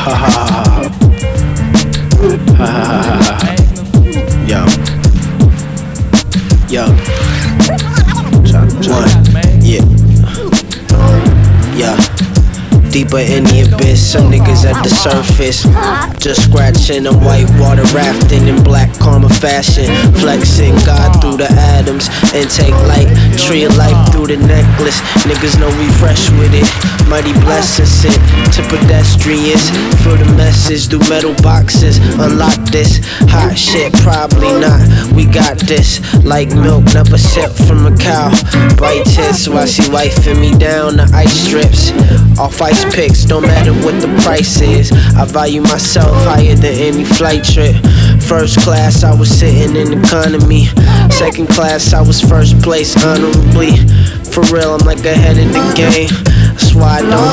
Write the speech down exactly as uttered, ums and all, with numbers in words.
Ha ha ha ha. Ha ha ha ha ha. Yo. Yo. One. Yeah. Yeah. Deeper in the abyss, some niggas at the surface. Just scratching, I'm white water rafting in black karma fashion. Flexing God through the atoms and take light. Tree of life through the necklace. Niggas know we fresh with it. Mighty blessings sent to pedestrians. Feel the message through metal boxes. Unlock this hot shit, probably not. We got this. Like milk, never sipped from a cow. Bright tits, so I see wifing me down the ice strips. Off ice picks, don't matter what the price is. I value myself higher than any flight trip. First class, I was sitting in economy. Second class, I was first place honorably. For real, I'm like ahead of the game. That's why I don't